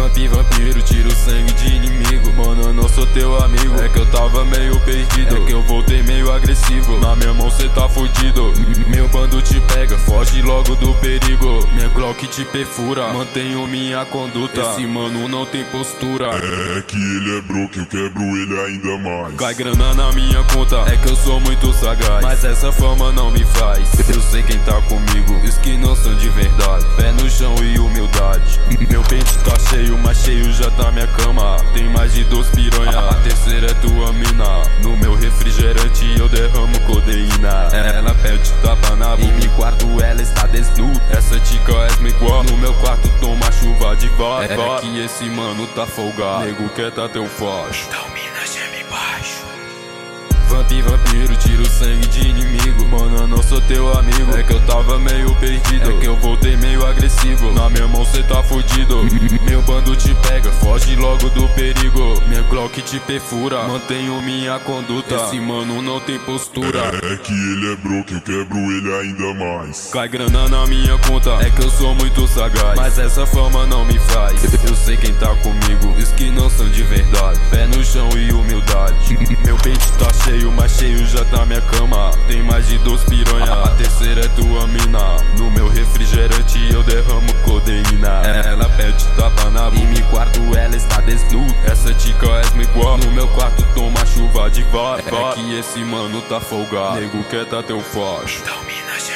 Vampiro, tiro sangue de inimigo. Mano, eu não sou teu amigo. É que eu tava meio perdido, é que eu voltei meio agressivo. Na minha mão cê tá fudido. Meu bando te pega, foge logo do perigo. Minha Glock te perfura, mantenho minha conduta. Esse mano não tem postura. É que ele é broke, eu quebro ele ainda mais. Cai grana na minha conta, é que eu sou muito sagaz. Mas essa fama não me faz. Eu sei quem tá comigo, os que não são de verdade. Pé no chão e humildade. Meu pente tá cheio, mas cheio já tá minha cama. Tem mais de 2 piranha, a terceira é tua mina. No meu refrigerante eu derramo codeína. Ela pede tapa na bunda. Em meu quarto ela está desnuda. Essa tica é igual. No meu quarto toma chuva de vara. É que esse mano tá folgado. Nego quer tá teu facho. Então mina geme baixo. Vampiro, tiro sangue de inimigo. Mano, eu não sou teu amigo. É que eu tava meio perdido, é que eu voltei meio agressivo. Na minha mão cê tá fudido. Meu bando te pega, foge logo do perigo. Minha Glock te perfura, mantenho minha conduta. Esse mano não tem postura. É que ele é broke, eu quebro ele ainda mais. Cai grana na minha conta, é que eu sou muito sagaz. Mas essa fama não me faz. Eu sei quem tá comigo, os que não são de verdade. Pé no chão e humildade. Meu peito tá cheio, mas cheio já tá minha cama. Tem mais de 2 piranha, a terceira é tua mina. No meu refrigerante eu derramo codeína. Ela pede tapa na bunda. Em meu quarto ela está desnuda. Essa tica é igual. No meu quarto toma chuva de vara. É que esse mano tá folgado. Nego quer tá teu facho. Então mina geme